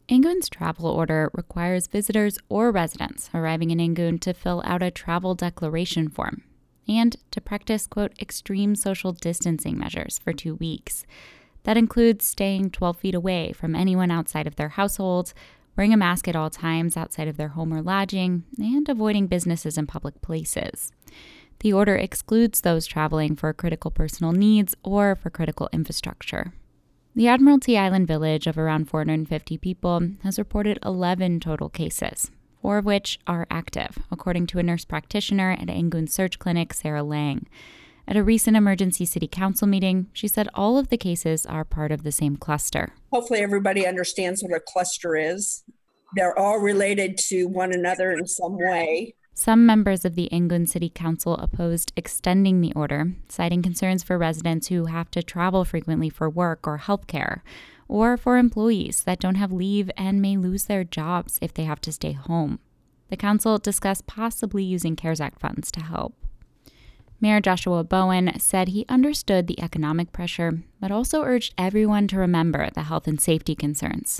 Angun's travel order requires visitors or residents arriving in Angun to fill out a travel declaration form and to practice, quote, extreme social distancing measures for 2 weeks. That includes staying 12 feet away from anyone outside of their household, wearing a mask at all times outside of their home or lodging, and avoiding businesses and public places. The order excludes those traveling for critical personal needs or for critical infrastructure. The Admiralty Island village of around 450 people has reported 11 total cases, 4 of which are active, according to a nurse practitioner at Angun Search Clinic, Sarah Lang. At a recent emergency city council meeting, she said all of the cases are part of the same cluster. Hopefully everybody understands what a cluster is. They're all related to one another in some way. Some members of the Angun City Council opposed extending the order, citing concerns for residents who have to travel frequently for work or healthcare, or for employees that don't have leave and may lose their jobs if they have to stay home. The council discussed possibly using CARES Act funds to help. Mayor Joshua Bowen said he understood the economic pressure, but also urged everyone to remember the health and safety concerns.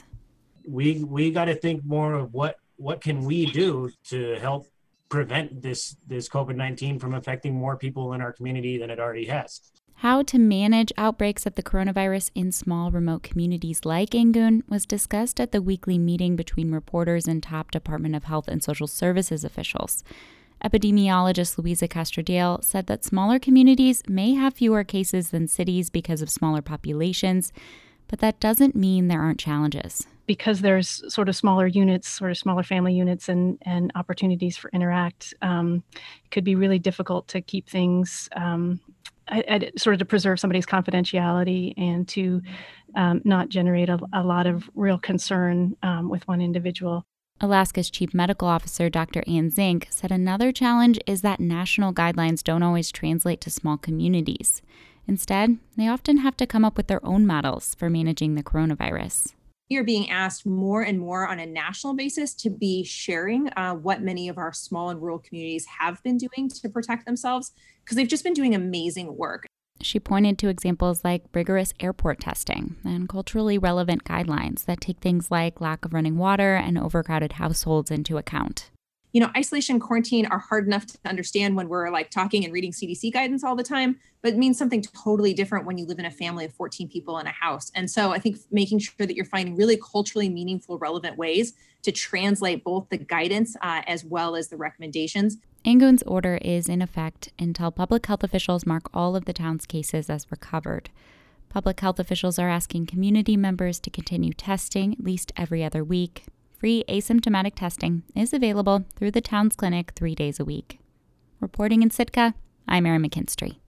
We got to think more of what can we do to help prevent this COVID-19 from affecting more people in our community than it already has. How to manage outbreaks of the coronavirus in small, remote communities like Angun was discussed at the weekly meeting between reporters and top Department of Health and Social Services officials. Epidemiologist Louisa Castrodale said that smaller communities may have fewer cases than cities because of smaller populations, but that doesn't mean there aren't challenges. Because there's sort of smaller units, sort of smaller family units and opportunities for interact, it could be really difficult to keep things, sort of to preserve somebody's confidentiality and to not generate a lot of real concern with one individual. Alaska's Chief Medical Officer, Dr. Ann Zink, said another challenge is that national guidelines don't always translate to small communities. Instead, they often have to come up with their own models for managing the coronavirus. You're being asked more and more on a national basis to be sharing what many of our small and rural communities have been doing to protect themselves, because they've just been doing amazing work. She pointed to examples like rigorous airport testing and culturally relevant guidelines that take things like lack of running water and overcrowded households into account. You know, isolation and quarantine are hard enough to understand when we're like talking and reading CDC guidance all the time, but it means something totally different when you live in a family of 14 people in a house. And so I think making sure that you're finding really culturally meaningful, relevant ways to translate both the guidance as well as the recommendations. Angun's order is in effect until public health officials mark all of the town's cases as recovered. Public health officials are asking community members to continue testing at least every other week. Free asymptomatic testing is available through the town's clinic 3 days a week. Reporting in Sitka, I'm Erin McKinstry.